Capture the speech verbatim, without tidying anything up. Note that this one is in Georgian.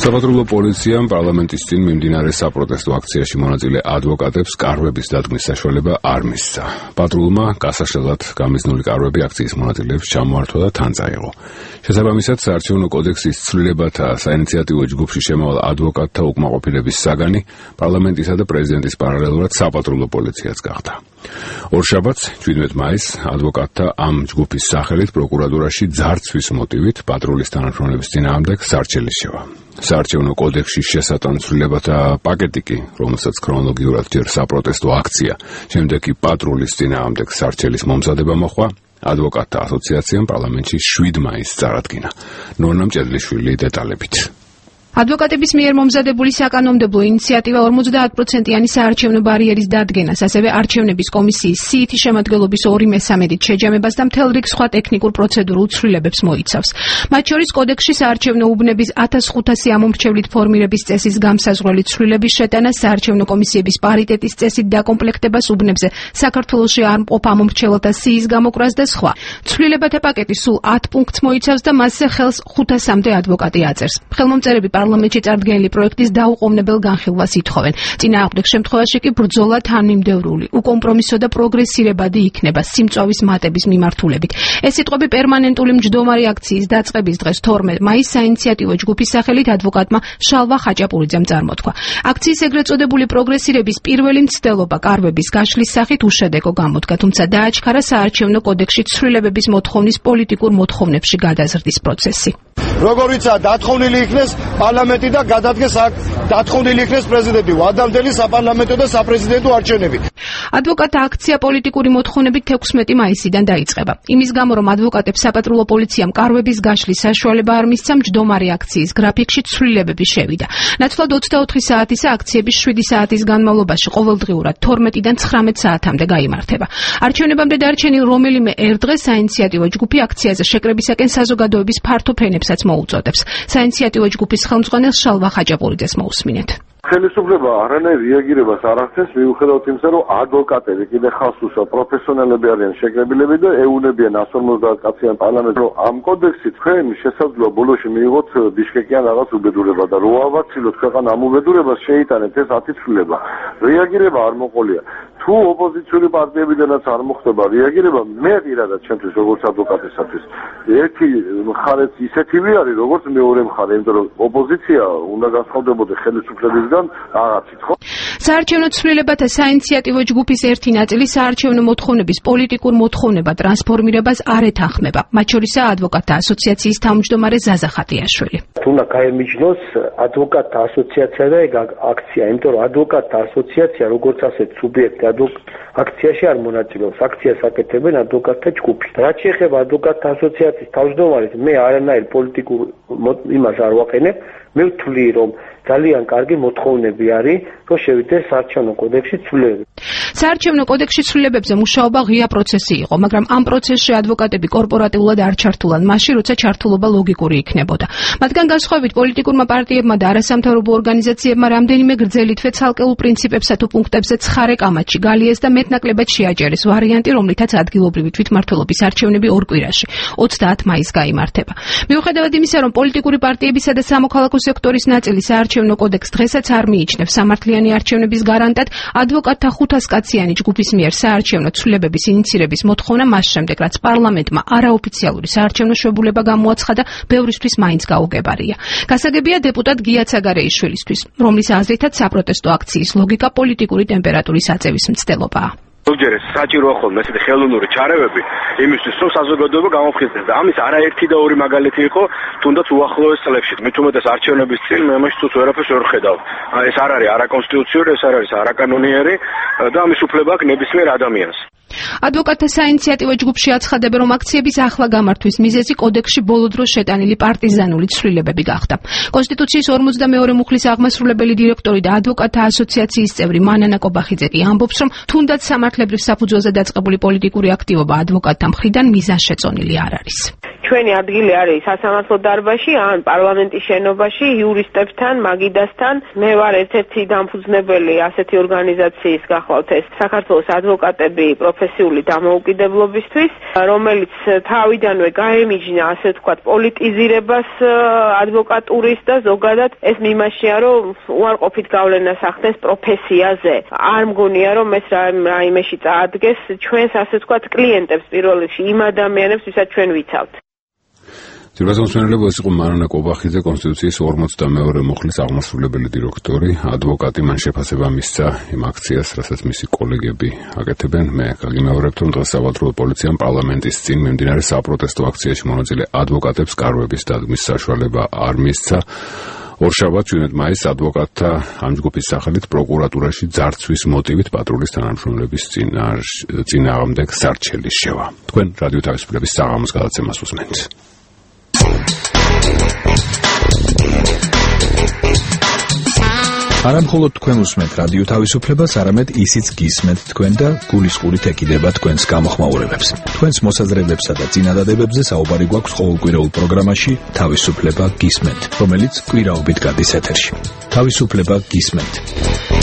საპატრულო პოლიციამ პარლამენტის წინ მიმდინარე საპროტესტო აქციაში მონაწილე ადვოკატებს კარვების დადგმის საშუალება არ მისცა. პატრულმა გასაშლელად გამიზნული კარვები აქციის მონაწილეებს ჩამოართვა და თან წაიღო. შესაბამისად, საარჩევნო კოდექსის ცვლილებათა საინიციატივო ჯგუფში შემავალ ადვოკატთა უკმაყოფილების საგანი პარლამენტისა და პრეზიდენტის პარალელურად საპატრულო პოლიციაც გახდა. ორშაბათს, შვიდმეტ მაისს, ადვოკატთა ამ ჯგუფის სახელით პროკურატურაში ძარცვის მოტივით პატრულის თანამშრომლების წინააღმდეგ სარჩელი შევა. საარჩევნო კოდექსის შესატან ცვლილებათა პაკეტი კი, რომელსაც ქრონოლოგიურად ჯერ საპროტესტო აქცია, შემდეგ კი პატრულის წინააღმდეგ სარჩელის მომზადება მოხდა, ადვოკატთა ასოციაციამ პარლამენტში შვიდ მაისს წარადგინა. ნონა მჭედლიშვილი დეტალებით. ადვოკატების მიერ მომზადებული საკანონმდებლო ინიციატივა ორმოცდაათ პროცენტიანი საარჩევნო ბარიერის დადგენას, ასევე არჩევნების კომისიის სიითი შემადგენლობის ორი მესამედით შეჯამებას და მთელ რიგ სხვა ტექნიკურ პროცედურულ ცვლილებებს მოიცავს. მათ შორის კოდექსში საარჩევნო უბნების ათას ხუთასი ამომრჩევლით ფორმირების წესის გამსაზღვრელი ცვლილების შეტანა, საარჩევნო კომისიების პარიტეტის წესით დაკომპლექტებას უბნებზე საქართველოში არ მყოფ ამომრჩეველთა სიის გამოკვრას და სხვა. ცვლილებათა პაკეტი სულ ათ პუნქტს მოიცავს და მასზე ხელს ხუთასამდე ადვოკატი აწერს. ხელმომწერები პარლამენტში წარდგენილი პროექტის დაუყოვნებელ განხილვას ითხოვენ. წინააღმდეგ შემთხვევაში კი ბრძოლა თანმიმდევრული, უკომპრომისო და პროგრესირებადი იქნება სიმწვავის მატების მიმართულებით. ეს სიტყვები პერმანენტული მჯდომარე აქციის დაწყების დღეს თორმეტ მაისს საინიციატივო ჯგუფის სახელით ადვოკატმა შალვა ხაჭაპურიძემ წარმოთქვა. აქციის ეგრეთ წოდებული პროგრესირების პირველი მცდელობა კარვების გაშლის სახით უშედეგო გამოდგა, თუმცა დააჩქარა საარჩევნო კოდექსში ცვლილებების მოთხოვნის პოლიტიკურ მოთხოვნებში გადაზრდის პროცესი. როგორიცაა დათხოვნილი იქნეს პარლამენტი და გადადგეს აქ დათხოვნილი იქნეს პრეზიდენტი, ვადამდელი საპარლამენტო და საპრეზიდენტო არჩევნები. ადვოკატთა აქცია პოლიტიკური მოთხოვნებით ექვსმეტი მაისიდან დაიწყება. იმის გამო, რომ ადვოკატებს საპატრულო პოლიციამ კარვების გაშლის საშუალება არ მისცა, მჯდომარე აქციის გრაფიკში ცვლილებები შევიდა. ნაცვლად ოცდაოთხი საათისა აქციების შვიდი საათის განმავლობაში ყოველდღიურად თორმეტიდან ცხრამეტ საათამდე გაიმართება. არჩევნებამდე დარჩენილ რომელიმე ერთ დღეს საინიციატივო ჯგუფი აქციაზე შეკრებისაკენ საზოგადოების ფართო ფენებსაც მოუწოდებს. საინიციატივო ჯგუფის ხელმძღვანელს შალვა ხაჭაპურიძეს მოусმინეთ. ხელისუფლება არანაირ რეაგირებას არ ახდენს, მიუხედავად იმისა, რომ ადვოკატები კიდე ხალხს უშვა პროფესიონალები არიან შეკრებილები და ეუნებიან ას ორმოცდაათ კაციან პარლამენტს, რომ ამ კოდექსით თქვენ შესაძლოა ბოლოში მიიღოთ ბიშკეკიან რაღაც უბედურება და რო ავაცილოთ ქვეყანა ამ უბედურებას შეიტანეთ, ეს ათი ცვლილება. რეაგირება არ მოყოლია. თუ ოპოზიციური პარტიებიდანაც არ მოხდება რეაგირება, მე პირადად ჩემთვის როგორც ადვოკატისათვის ერთი მხარეც ისეთივე არის, როგორც მეორე მხარე, იმიტომ რომ ოპოზიცია უნდა განსხვავდებოდა ხელისუფლებისგან რაღაცით, ხო? საარჩევნო ცვლილებათა საინიციატივო ჯგუფის ერთი ნაწილი საარჩევნო მოთხოვნების პოლიტიკურ მოთხოვნებად ტრანსფორმირებას არ ეთანხმება. მათ შორისაა ადვოკატთა ასოციაციის თავმჯდომარე ზაზა ხატიაშვილი. უნდა გაემიჯნოს ადვოკატთა ასოციაცია და ეგ აქცია, იმიტომ რომ ადვოკატთა ასოციაცია როგორც ასეთ სუბიექტი აქციაში არ მონაწილეობს, აქციას აკეთებენ ადვოკატთა ჯგუფი. რაც შეეხება ადვოკატთა ასოციაციის თავმჯდომარეს, მე არანაირ პოლიტიკურ იმას არ ვაყენებ, მე ვთვლი, რომ ძალიან კარგი მოთხოვნები არის, რომ შევიდეს საარჩევნო კოდექსში ცვლილებები. საარჩევნო კოდექსში ცვლილებებზე მუშაობა ღია პროცესი იყო, მაგრამ ამ პროცესში ადვოკატები კორპორატიულად არ ჩართულან, მაშინ როცა ჩართულობა ლოგიკური იქნებოდა. მათგან განსხვავებით პოლიტიკურმა პარტიებმა და არასამთავრობო ორგანიზაციებმა რამდენიმე გრძელი თვე ცალკეულ პრინციპებსა თუ პუნქტებზე ცხარე კამათში გალიეს და მეტნაკლებად შეაჯერეს ვარიანტი, რომლითაც ადგილობრივი თვითმმართველობის არჩევნები ორ კვირაში, ოცდაათ მაისს გაიმართება. მიუხედავად იმისა, რომ პოლიტიკური პარტიებისა და სამოქალაქო სექტორის ნაწილი საარჩევნო კოდექსს დღესაც არ მიიჩნევს სამართლიანი არჩევნების გარანტად, ადვოკატთა ხუთას კაციანი ჯგუფის მიერ საარჩევნო ცვლილებების ინიცირების მოთხოვნა მას შემდეგ, რაც პარლამენტმა არაოფიციალური საარჩევნო შვებულება გამოაცხადა, ბევრისთვის მაინც გაუგებარია. გასაგებია დეპუტატ გია ცაგარეიშვილისთვის, რომლის აზრითაც საპროტესტო აქციის ლოგიკა პოლიტიკური ტემპერატურის აწევის მცდელობაა. ზოგჯერ საჭიროა ხოლმე ესეთი ხელოვნური ჩარევები იმისთვის, რომ საზოგადოება გამოფხიზნდეს და ამის არაერთი და ორი მაგალითი იყო თუნდაც უახლოეს წლებში. მით უმეტეს არჩევნების წინ მე მაშინ თუ ვერაფერს ვერ ხედავ. ეს არ არის არაკონსტიტუციური, ეს არ არის არაკანონიერი და ამის უფლება აქვს ნებისმიერ ადამიანს. ადვოკატთა საინიციატივო ჯგუფში აცხადებენ, რომ აქციების ახლა გამართვის მიზეზი კოდექსში ბოლო დროს შეტანილი პარტიზანული ცვლილებები გახდა. კონსტიტუციის ორმოცდამეორე მუხლის აღმასრულებელი დირექტორი და ადვოკატთა ასოციაციის წევრი მანანა კობახიძე კი ამბობს, რომ თუნდაც სამართლებრივ საფუძველზე დაწყებული პოლიტიკური აქტივობა ადვოკატთა მხრიდან მიზანშეწონილი არ არის. ჩვენი ადგილი არის სასამართლო დარბაზში ან პარლამენტის შენობაში იურისტებთან, მაგიდასთან. მე ვარ ერთ-ერთი დამფუძნებელი ასეთი ორგანიზაციის, გახლავთ ეს საქართველოს ადვოკატები პროფესიული დამოუკიდებლობისთვის, რომელიც თავიდანვე გაემიჯნა, ასე ვთქვათ, პოლიტიზირებას ადვოკატურის და ზოგადად ეს მიმაშია, რომ უარყოფით გავლენას ახდენს პროფესიაზე. არ მგონია, რომ ეს რაიმეში წაადგეს ჩვენს, ასე ვთქვათ, კლიენტებს პირველ რიგში, იმ ადამიანებს, ვისაც ჩვენ ვიცავთ. ძირფასმომსმენელები ეს იყო მარანა კობახიძე, კონსტიტუციის ორმოცდამეორე მუხლის აღმასრულებელი დირექტორი, ადვოკატი. მან შეფასება მისცა იმ აქციას, რასაც მისი კოლეგები აკეთებენ. მე გაგიმეორებთ, რომ დღეს სავალდებულო პოლიციამ პარლამენტის წინ მიმდინარე საპროტესტო აქციაში მონაწილე ადვოკატებს კარვების დადგმის საშუალება არ მისცა. ორშაბათს ჩვენეთ მაისს ადვოკატთა ამ ჯგუფის სახელით პროკურატურაში ძარცვის მოტივით პატრულის თანამშრომლების წინააღმდეგ სარჩელი შევა. თქვენ რადიო თავისუფლების საღამოს გადაცემას უსმენთ. არა მხოლოდ თქვენ უსმენთ რადიო თავისუფლებას, არამედ ისიც გისმენთ თქვენ და გულისყურით ეკიდება თქვენს გამოხმაურებებს. თქვენს მოსაზრებებსა და წინადადებებზე საუბარი გვაქვს ყოველკვირეულ პროგრამაში თავისუფლება გისმენთ, რომელიც კვირაობით გადის ეთერში. თავისუფლება გისმენთ.